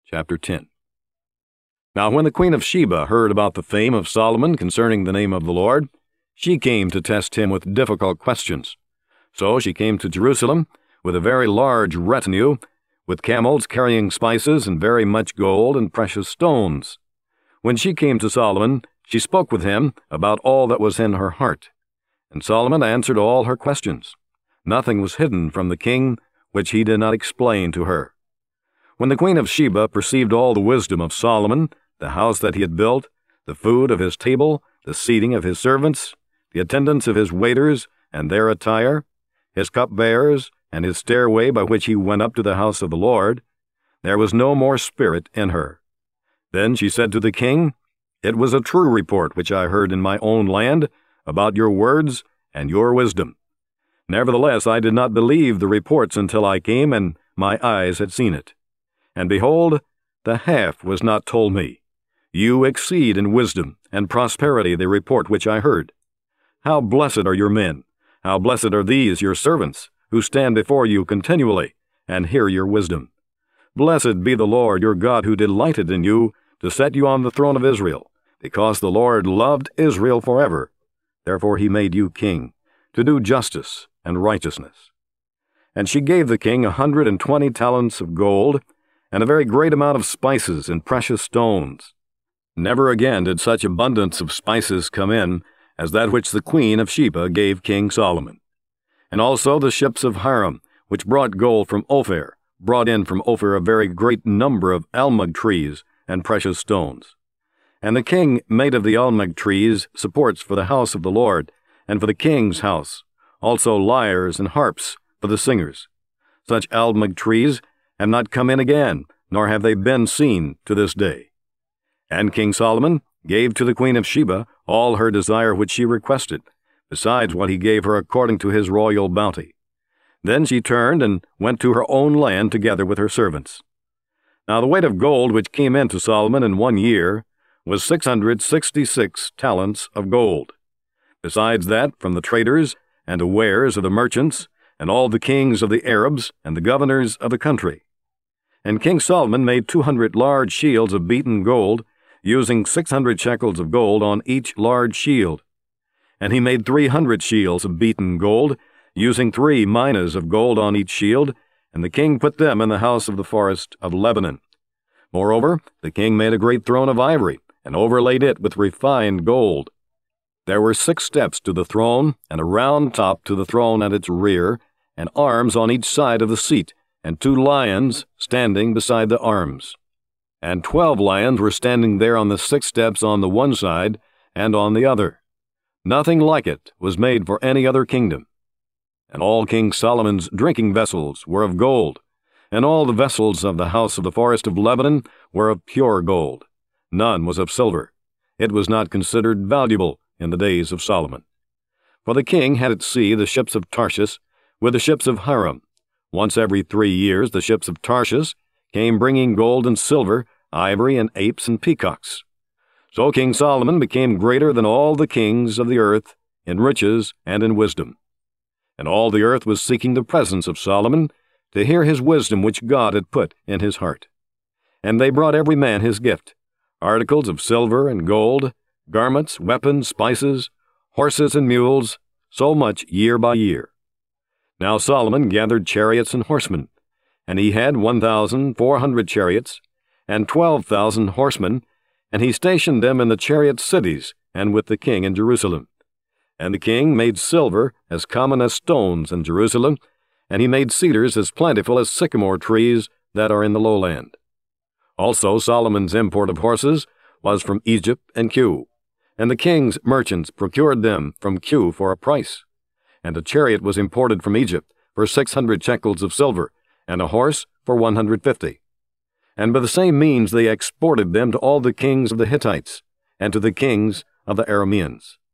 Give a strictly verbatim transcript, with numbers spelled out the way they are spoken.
Chapter ten. Now when the queen of Sheba heard about the fame of Solomon concerning the name of the Lord, she came to test him with difficult questions. So she came to Jerusalem with a very large retinue, with camels carrying spices and very much gold and precious stones. When she came to Solomon, she spoke with him about all that was in her heart. And Solomon answered all her questions. Nothing was hidden from the king which he did not explain to her. When the queen of Sheba perceived all the wisdom of Solomon, the house that he had built, the food of his table, the seating of his servants, the attendance of his waiters and their attire, his cupbearers, and his stairway by which he went up to the house of the Lord, there was no more spirit in her. Then she said to the king, "It was a true report which I heard in my own land about your words and your wisdom. Nevertheless, I did not believe the reports until I came and my eyes had seen it. And behold, the half was not told me. You exceed in wisdom and prosperity the report which I heard. How blessed are your men, how blessed are these your servants, who stand before you continually, and hear your wisdom. Blessed be the Lord your God, who delighted in you, to set you on the throne of Israel, because the Lord loved Israel forever. Therefore he made you king, to do justice and righteousness." And she gave the king a hundred and twenty talents of gold, and a very great amount of spices and precious stones. Never again did such abundance of spices come in as that which the queen of Sheba gave King Solomon. And also the ships of Hiram, which brought gold from Ophir, brought in from Ophir a very great number of almug trees and precious stones. And the king made of the almug trees supports for the house of the Lord, and for the king's house, also lyres and harps for the singers. Such almug trees have not come in again, nor have they been seen to this day. And King Solomon gave to the queen of Sheba all her desire which she requested, besides what he gave her according to his royal bounty. Then she turned and went to her own land together with her servants. Now the weight of gold which came in to Solomon in one year was six hundred sixty-six talents of gold. Besides that, from the traders and the wares of the merchants, and all the kings of the Arabs and the governors of the country. And King Solomon made two hundred large shields of beaten gold, using six hundred shekels of gold on each large shield. And he made three hundred shields of beaten gold, using three minas of gold on each shield, and the king put them in the house of the forest of Lebanon. Moreover, the king made a great throne of ivory, and overlaid it with refined gold. There were six steps to the throne, and a round top to the throne at its rear, and arms on each side of the seat, and two lions standing beside the arms. And twelve lions were standing there on the six steps on the one side and on the other. Nothing like it was made for any other kingdom. And all King Solomon's drinking vessels were of gold, and all the vessels of the house of the forest of Lebanon were of pure gold. None was of silver. It was not considered valuable in the days of Solomon. For the king had at sea the ships of Tarshish with the ships of Hiram. Once every three years the ships of Tarshish came bringing gold and silver, ivory and apes and peacocks. So King Solomon became greater than all the kings of the earth in riches and in wisdom. And all the earth was seeking the presence of Solomon to hear his wisdom which God had put in his heart. And they brought every man his gift, articles of silver and gold, garments, weapons, spices, horses and mules, so much year by year. Now Solomon gathered chariots and horsemen, and he had one thousand four hundred chariots, and twelve thousand horsemen, and he stationed them in the chariot cities, and with the king in Jerusalem. And the king made silver as common as stones in Jerusalem, and he made cedars as plentiful as sycamore trees that are in the lowland. Also Solomon's import of horses was from Egypt and Cu, and the king's merchants procured them from Cu for a price. And a chariot was imported from Egypt for six hundred shekels of silver, and a horse for one hundred fifty. And by the same means they exported them to all the kings of the Hittites, and to the kings of the Arameans.